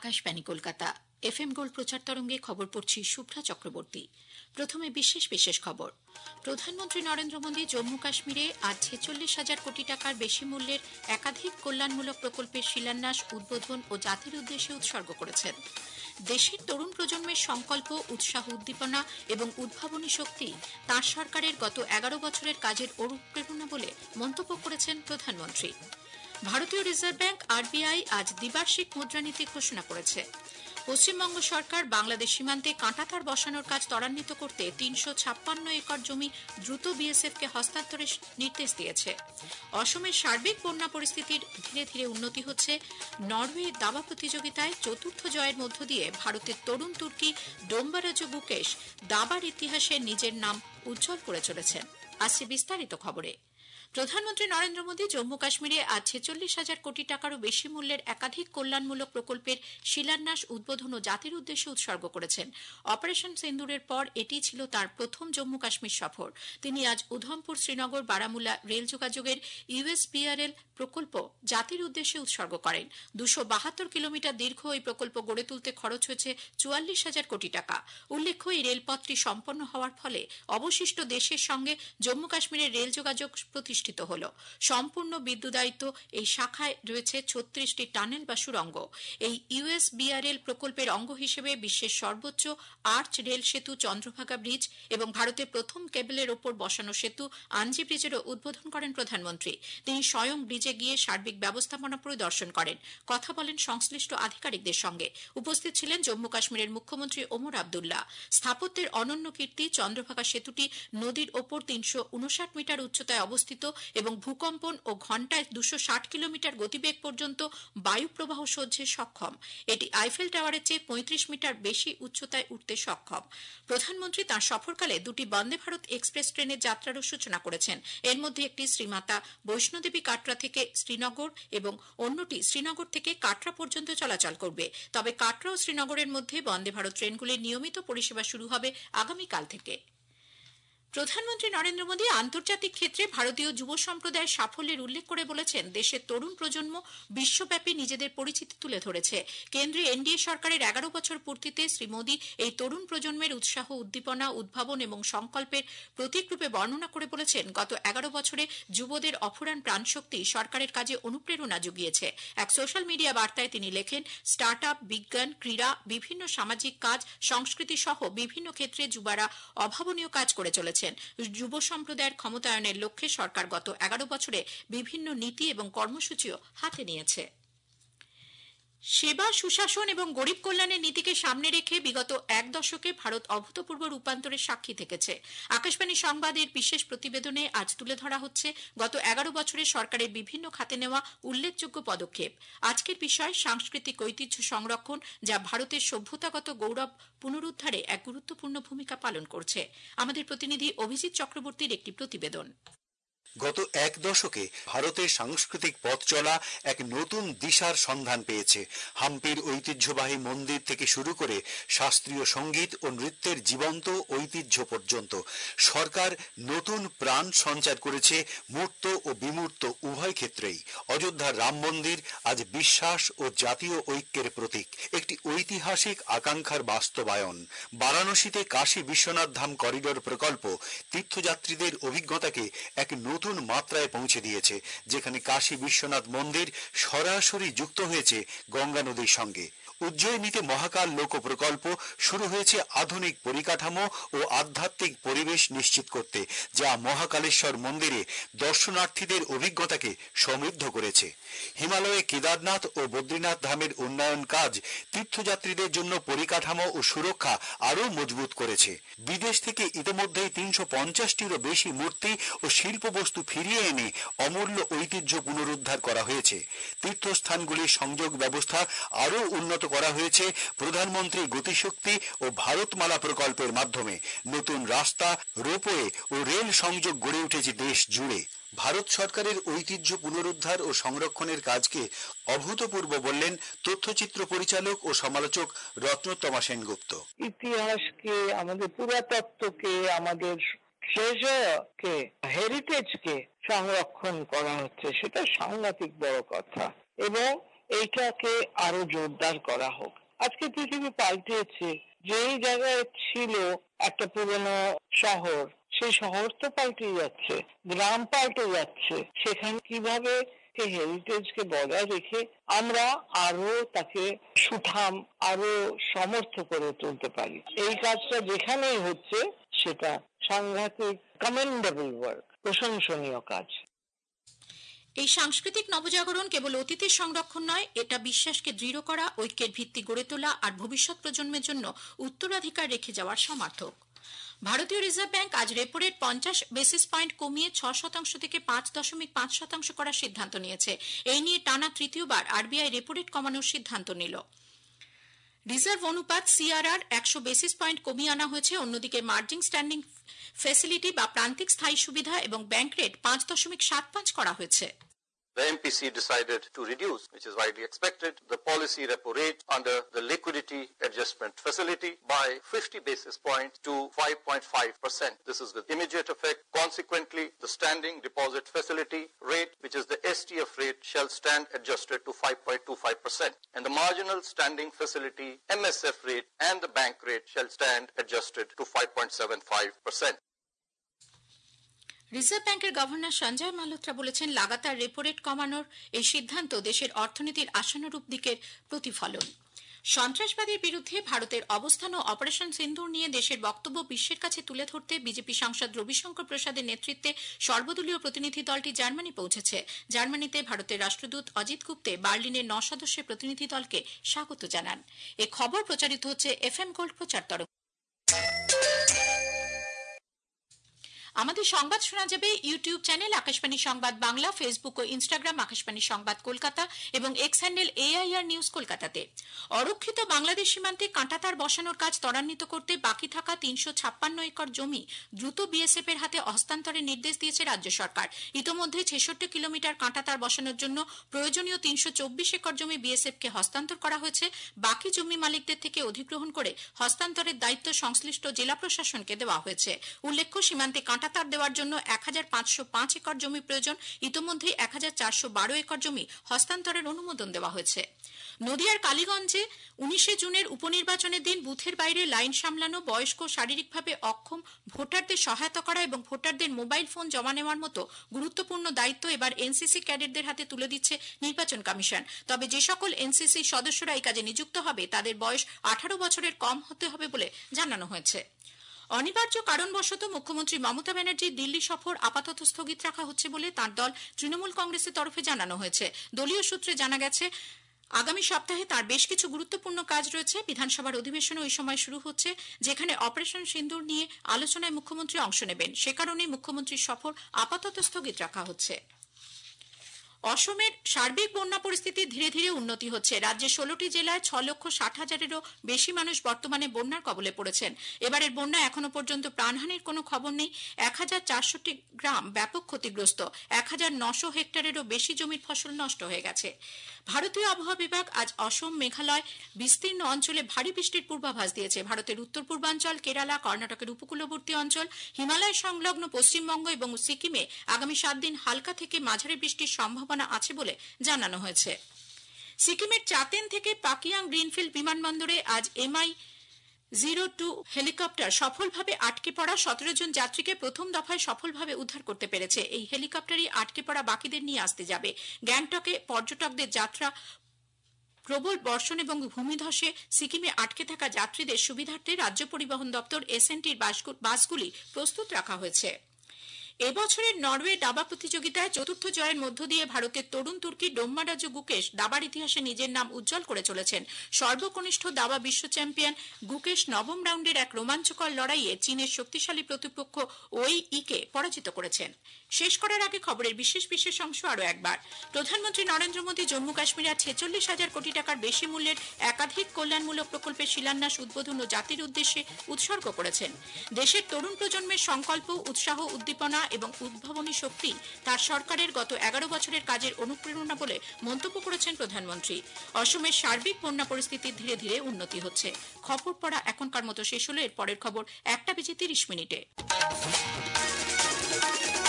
Akashvani Kolkata FM gold প্রচার তরঙ্গে খবর পড়ছি শুভ্রা চক্রবর্তী। প্রথমে বিশেষ খবর। প্রধানমন্ত্রী নরেন্দ্র মোদী জম্মু কাশ্মীরে আজ 46,000 কোটি টাকার বেশি মূল্যের একাধিক কল্যাণমূলক প্রকল্পের শিলান্যাস, উদ্বোধন ও জাতির উদ্দেশ্যে উৎসর্গ করেছেন। দেশের তরুণ প্রজন্মের সংকল্প, উৎসাহ, উদ্দীপনা এবং উদ্ভাবনী শক্তি তাঁর সরকারের গত 11 বছরের কাজের অনুপ্রেরণা বলে মন্তব্য করেছেন প্রধানমন্ত্রী। ভারতীয় রিজার্ভ ব্যাংক আরবিআই আজ দ্বিবার্ষিক মুদ্রানীতি ঘোষণা করেছে। পশ্চিমবঙ্গ সরকার বাংলাদেশ সীমান্তে কাঁটাতার বসানোর কাজ ত্বরান্বিত করতে 356 একর জমি দ্রুত বিএসএফকে হস্তান্তরের নির্দেশ দিয়েছে। অসমের সার্বিক বন্যা পরিস্থিতির ধীরে ধীরে উন্নতি হচ্ছে। নরওয়ে দাবা প্রতিযোগিতায় চতুর্থ জয়ের মধ্য দিয়ে ভারতের তরুণ তুর্কি ডোম্বারাজু বুকেশ দাবার ইতিহাসে নিজের নাম উজ্জ্বল করে চলেছেন। আসছে বিস্তারিত খবরে। প্রধানমন্ত্রী নরেন্দ্র মোদী জম্মু কাশ্মীরে আজ 46,000 কোটি টাকারও বেশি মূল্যের একাধিক কল্যাণমূলক প্রকল্পের শিলান্যাস, উদ্বোধন ও জাতির উদ্দেশ্যে উৎসর্গ করেছেন। অপারেশন সিন্দুরের পর এটি ছিল তার প্রথম জম্মু কাশ্মীর সফর। তিনি আজ উধমপুর, শ্রীনগর, বারামুলা রেল যোগাযোগের ইউএসবিআরএল প্রকল্প জাতির উদ্দেশ্যে উৎসর্গ করেন। 272 কিলোমিটার দীর্ঘ এই প্রকল্প গড়ে তুলতে খরচ হয়েছে 44,000 কোটি টাকা। উল্লেখ্য, এই রেলপথটি সম্পন্ন হওয়ার ফলে অবশিষ্ট দেশের সঙ্গে জম্মু কাশ্মীরের রেল যোগাযোগ প্রতিষ্ঠিত হল। সম্পূর্ণ বিদ্যুতায়িত এই শাখায় রয়েছে 36টি টানেল বা সুড়ঙ্গ। এই ইউএসবিআরএল প্রকল্পের অঙ্গ হিসেবে বিশ্বের সর্বোচ্চ আর্চ রেল সেতু চন্দ্রভাগা ব্রিজ এবং ভারতের প্রথম কেবলের ওপর বসানো সেতু আঞ্জি ব্রিজেরও উদ্বোধন করেন প্রধানমন্ত্রী। তিনি স্বয়ং ব্রিজে গিয়ে সার্বিক ব্যবস্থাপনা পরিদর্শন করেন, কথা বলেন সংশ্লিষ্ট আধিকারিকদের সঙ্গে। উপস্থিত ছিলেন জম্মু কাশ্মীরের মুখ্যমন্ত্রী ওমর আবদুল্লাহ। স্থাপত্যের অনন্য কীর্তি চন্দ্রভাগা সেতুটি নদীর ওপর 359 মিটার উচ্চতায় অবস্থিত এবং ভূকম্পন ও ঘণ্টায় 260 কিলোমিটার গতিবেগ পর্যন্ত বায়ু প্রবাহ সহ্যে সক্ষম। এটি আইফেল টাওয়ারের চেয়ে 35 মিটার বেশি উচ্চতায় উঠতে সক্ষম। প্রধানমন্ত্রী তাঁর সফরকালে দুটি বন্দে ভারত এক্সপ্রেস ট্রেনের যাত্রারও সূচনা করেছেন। এর মধ্যে একটি শ্রীমাতা বৈষ্ণোদেবী কাটরা থেকে শ্রীনগর এবং অন্যটি শ্রীনগর থেকে কাটরা পর্যন্ত চলাচল করবে। তবে কাটরা ও শ্রীনগরের মধ্যে বন্দে ভারত ট্রেনগুলির নিয়মিত পরিষেবা শুরু হবে আগামীকাল থেকে। প্রধানমন্ত্রী নরেন্দ্র মোদী আন্তর্জাতিক ক্ষেত্রে ভারতীয় যুব সম্প্রদায়ের সাফল্যের উল্লেখ করে বলেছেন, দেশের তরুণ প্রজন্ম বিশ্বব্যাপী নিজেদের পরিচিতি তুলে ধরেছে। কেন্দ্রীয় এনডিএ সরকারের 11 বছর পূর্তিতে শ্রী মোদী এই তরুণ প্রজন্মের উৎসাহ, উদ্দীপনা, উদ্ভাবন এবং সংকল্পের প্রতীকরূপে বর্ণনা করে বলেছেন, গত 11 বছরে যুবদের অফুরান প্রাণশক্তি সরকারের কাজে অনুপ্রেরণা জুগিয়েছে। এক সোশ্যাল মিডিয়া বার্তায় তিনি লেখেন, স্টার্ট আপ, বিজ্ঞান, ক্রীড়া, বিভিন্ন সামাজিক কাজ, সংস্কৃতি সহ বিভিন্ন ক্ষেত্রে যুবারা অভাবনীয় কাজ করে চলেছে। যুব সম্প্রদায়ের ক্ষমতায়নের লক্ষ্যে সরকার গত 11 বছরে বিভিন্ন নীতি এবং কর্মসূচিও হাতে নিয়েছে। সেবা, সুশাসন এবং গরিব কল্যাণের নীতিকে সামনে রেখে বিগত এক দশকে ভারত অভূতপূর্ব রূপান্তরের সাক্ষী থেকেছে। আকাশবাণী সংবাদের বিশেষ প্রতিবেদনে আজ তুলে ধরা হচ্ছে গত 11 বছরে সরকারের বিভিন্ন খাতে নেওয়া উল্লেখযোগ্য পদক্ষেপ। আজকের বিষয় সাংস্কৃতিক ঐতিহ্য সংরক্ষণ, যা ভারতের সভ্যতাগত গৌরব পুনরুদ্ধারে এক গুরুত্বপূর্ণ ভূমিকা পালন করছে। আমাদের প্রতিনিধি অভিজিৎ চক্রবর্তীর একটি প্রতিবেদন। গত এক দশকে ভারতের সাংস্কৃতিক পথ চলা এক নতুন দিশার সন্ধান পেয়েছে। হাম্পির ঐতিহ্যবাহী মন্দির থেকে শুরু করে শাস্ত্রীয় সঙ্গীত ও নৃত্যের জীবন্ত ঐতিহ্য পর্যন্ত সরকার নতুন প্রাণ সঞ্চার করেছে মূর্ত ও বিমূর্ত উভয় ক্ষেত্রেই। অযোধ্যার রাম মন্দির আজ বিশ্বাস ও জাতীয় ঐক্যের প্রতীক, একটি ঐতিহাসিক আকাঙ্ক্ষার বাস্তবায়ন। বারাণসীতে কাশী বিশ্বনাথ ধাম করিডোর প্রকল্প তীর্থযাত্রীদের অভিজ্ঞতাকে এক নতুন মাত্রায় পৌঁছে দিয়েছে, যেখানে কাশী বিশ্বনাথ মন্দির সরাসরি যুক্ত হয়েছে গঙ্গা নদীর সঙ্গে। উজ্জয়িনীতে মহাকাল লোক প্রকল্প শুরু হয়েছে আধুনিক পরিকাঠামো ও আধ্যাত্মিক পরিবেশ নিশ্চিত করতে, যা মহাকালেশ্বর মন্দিরে দর্শনার্থীদের অভিজ্ঞতাকে সমৃদ্ধ করেছে। হিমালয়ে কেদারনাথ ও বদ্রীনাথ ধামের উন্নয়ন কাজ তীর্থযাত্রীদের জন্য পরিকাঠামো ও সুরক্ষা আরও মজবুত করেছে। বিদেশ থেকে ইতিমধ্যেই 350টিরও বেশি মূর্তি ও শিল্প বস্তু ফিরিয়ে এনে অমূল্য ঐতিহ্য পুনরুদ্ধার করা হয়েছে। তীর্থস্থানগুলির সংযোগ ব্যবস্থা আরও উন্নত করা হয়েছে প্রধানমন্ত্রী গতিশক্তি ও ভারতমালা প্রকল্পের মাধ্যমে। নতুন রাস্তা, রোপওয়ে ও রেল সংযোগ গড়ে উঠেছে দেশ জুড়ে। ভারত সরকারের ঐতিহ্য পুনরুদ্ধার ও সংরক্ষণের কাজকে অভূতপূর্ব বললেন তথ্যচিত্র পরিচালক ও সমালোচক রত্নোত্তমা সেনগুপ্ত। ইতিহাসকে, আমাদের পুরাতত্ত্বকে, আমাদের ট্রেজারকে, হেরিটেজকে সংরক্ষণ করা হচ্ছে, সেটা সাংঘাতিক বড় কথা। এবং এইটাকে আরো জোরদার করা হোক। আজকে পৃথিবী পাল্টেছে, যেই জায়গায় ছিল একটা পুরনো শহর, সেই শহর তো পাল্টে যাচ্ছে, গ্রাম পাল্টে যাচ্ছে। সেখানে কিভাবে হেরিটেজকে বজায় রেখে আমরা আরো তাকে সুঠাম, আরো সমর্থ করে তুলতে পারি, এই কাজটা যেখানেই হচ্ছে সেটা সাংঘাতিক কমেন্ডেবল ওয়ার্ক, প্রশংসনীয় কাজ। এই সাংস্কৃতিক নবজাগরণ কেবল অতীতের সংরক্ষণ নয়, এটা বিশ্বাসকে দৃঢ় করা, ঐক্যের ভিত্তি গড়ে তোলা আর ভবিষ্যৎ প্রজন্মের জন্য উত্তরাধিকার রেখে যাওয়ার সমার্থক। ভারতীয় রিজার্ভ ব্যাংক আজ রেপো রেট 50 বেসিস পয়েন্ট কমিয়ে 6% থেকে 5.5% করার সিদ্ধান্ত নিয়েছে। এই নিয়ে টানা তৃতীয়বার আরবিআই রেপো রেট কমানোর সিদ্ধান্ত নিল। রিজার্ভ অনুপাত সিআরআর 100 বেসিস পয়েন্ট কমিয়ে আনা হয়েছে। অন্যদিকে মার্জিন স্ট্যান্ডিং ফ্যাসিলিটি বা প্রান্তিক স্থায়ী সুবিধা এবং ব্যাংক রেট 5.75 করা হয়েছে। The MPC decided to reduce, which is widely expected, the policy repo rate under the liquidity adjustment facility by 50 basis points to 5.5%. This is with immediate effect. Consequently, the standing deposit facility rate, which is the STF rate, shall stand adjusted to 5.25%. And the marginal standing facility MSF rate and the bank rate shall stand adjusted to 5.75%. Reserve ব্যাংকের governor Sanjay Malhotra বলেছেন, লাগাতার repo rate কমানোর এই সিদ্ধান্ত দেশের অর্থনীতির আশানুরূপ দিকের প্রতিফলন। সন্ত্রাসবাদের বিরুদ্ধে ভারতের অবস্থান ও অপারেশন সিন্দুর নিয়ে দেশের বক্তব্য বিশ্বের কাছে তুলে ধরতে বিজেপি সাংসদ রবিশঙ্কর প্রসাদের নেতৃত্বে সর্বদলীয় প্রতিনিধি দলটি জার্মানি পৌঁছেছে। জার্মানিতে ভারতের রাষ্ট্রদূত অজিত গুপ্তে বার্লিনের 9 সদস্যের প্রতিনিধি দলকে স্বাগত জানান। এ খবর প্রচারিত হচ্ছে FM গোল্ড প্রচার তরঙ্গে। আমাদের সংবাদ শোনা যাবে ইউটিউব চ্যানেল আকাশবাণী সংবাদ বাংলা, ফেসবুক ও ইনস্টাগ্রাম আকাশবাণী সংবাদ কলকাতা এবং এক্স হ্যান্ডেল AIR নিউজ কলকাতাতে। অরক্ষিত বাংলাদেশ সীমান্তে কাঁটাতার বসানোর কাজ ত্বরান্বিত করতে বাকি থাকা 356 একর জমি দ্রুত বিএসএফ এর হাতে হস্তান্তরের নির্দেশ দিয়েছে রাজ্য সরকার। ইতোমধ্যে 66 কিলোমিটার কাঁটাতার বসানোর জন্য প্রয়োজনীয় 324 একর জমি বিএসএফ কে হস্তান্তর করা হয়েছে। বাকি জমি মালিকদের থেকে অধিগ্রহণ করে হস্তান্তরের দায়িত্ব সংশ্লিষ্ট জেলা প্রশাসনকে দেওয়া হয়েছে। উল্লেখ্য, সীমান্তে কাঁটাতার দেওয়ার জন্য 1505 একর জমি প্রয়োজন। ইতোমধ্যে 1412 একর জমি হস্তান্তরের অনুমোদন দেওয়া হয়েছে। নদিয়ার কালীগঞ্জে 19 জুনের উপনির্বাচনের দিন বুথের বাইরে লাইন সামলানো, বয়স্ক শারীরিকভাবে অক্ষম ভোটারদের সহায়তা করা এবং ভোটারদের মোবাইল ফোন জমা নেওয়ার মতো গুরুত্বপূর্ণ দায়িত্ব এবার এনসিসি ক্যাডেটদের হাতে তুলে দিচ্ছে নির্বাচন কমিশন। তবে যে সকল এনসিসি সদস্যরা এই কাজে নিযুক্ত হবে তাদের বয়স 18 বছরের কম হতে হবে বলে জানানো হয়েছে। অনিবার্য কারণবশত মুখ্যমন্ত্রী মমতা ব্যানার্জি দিল্লি সফর আপাতত স্থগিত রাখা হচ্ছে বলে তাঁর দল তৃণমূল কংগ্রেসের তরফে জানানো হয়েছে। দলীয় সূত্রে জানা গেছে, আগামী সপ্তাহে তার বেশ কিছু গুরুত্বপূর্ণ কাজ রয়েছে। বিধানসভার অধিবেশন ওই সময় শুরু হচ্ছে, যেখানে অপারেশন সিন্দুর নিয়ে আলোচনায় মুখ্যমন্ত্রী অংশ নেবেন। সে কারণে মুখ্যমন্ত্রীর সফর আপাতত স্থগিত রাখা হচ্ছে। অসমের সার্বিক বন্যা পরিস্থিতি ধীরে ধীরে উন্নতি হচ্ছে। রাজ্যের 16টি জেলায় 6,60,000-এরও বেশি মানুষ বর্তমানে বন্যার কবলে পড়েছেন। এবারের বন্যা এখনো পর্যন্ত প্রাণহানির কোনো খবর নেই। 1400টি গ্রাম ব্যাপক ক্ষতিগ্রস্ত, 1900 হেক্টরেরও বেশি জমির ফসল নষ্ট হয়ে গেছে। ভারতীয় আবহাওয়া বিভাগ আজ অসম, মেঘালয় বিস্তীর্ণ অঞ্চলে ভারী বৃষ্টির পূর্বাভাস দিয়েছে। ভারতের উত্তর পূর্বাঞ্চল, কেরালা, কর্ণাটকের উপকূলবর্তী অঞ্চল, হিমালয় সংলগ্ন পশ্চিমবঙ্গ এবং সিকিমে আগামী 7 দিন হালকা থেকে মাঝারি বৃষ্টির সম্ভাবনা আছে বলে জানানো হয়েছে। সিকিমের চাতেন থেকে পাকিয়াং গ্রিনফিল্ড বিমানবন্দরে আজ MI-02 হেলিকপ্টার সফলভাবে আটকে পড়া 17 জন যাত্রীকে প্রথম দফায় সফলভাবে উদ্ধার করতে পেরেছে। এই হেলিকপ্টারই আটকে পড়া বাকিদের নিয়ে আসতে যাবে। গ্যাংটকে পর্যটকদের যাত্রা প্রবল বর্ষণ এবং ভূমিধসে সিকিমে আটকে থাকা যাত্রীদের সুবিধার্থে রাজ্য পরিবহন দপ্তর SNTর বাসগুলি প্রস্তুত রাখা হয়েছে। এবছরের নরওয়ে দাবা প্রতিযোগিতায় চতুর্থ জয়ের মধ্য দিয়ে ভারতের তরুণ তুর্কি ডোম্মারাজু গুকেশ দাবার ইতিহাসে নিজের নাম উজ্জ্বল করে চলেছেন। সর্বকনিষ্ঠ দাবা বিশ্ব চ্যাম্পিয়ন গুকেশ নবম রাউন্ডের এক রোমাঞ্চকর লড়াইয়ে চীনের শক্তিশালী প্রতিপক্ষ ওই-ইকে পরাজিত করেছেন। শেষ করার আগে খবরের বিশেষ অংশ আরো একবার। প্রধানমন্ত্রী নরেন্দ্র মোদী জম্মু কাশ্মীরে 46,000 কোটি টাকার বেশি মূল্যের একাধিক কল্যাণমূলক প্রকল্পের শিলান্যাস, উদ্বোধন ও জাতির উদ্দেশ্যে উৎসর্গ করেছেন। দেশের তরুণ প্রজন্মের সংকল্প, উৎসাহ, উদ্দীপনা এবং উদ্ভাবনী শক্তি তার সরকারের গত 11 বছরের কাজের অনুপ্রেরণা বলে মন্তব্য করেছেন প্রধানমন্ত্রী। অসমের সার্বিক বন্যা পরিস্থিতির ধীরে ধীরে উন্নতি হচ্ছে। খবর পড়া এখনকার মতো শেষ হলো। এর পরের খবর 1টা বেজে 30 মিনিটে।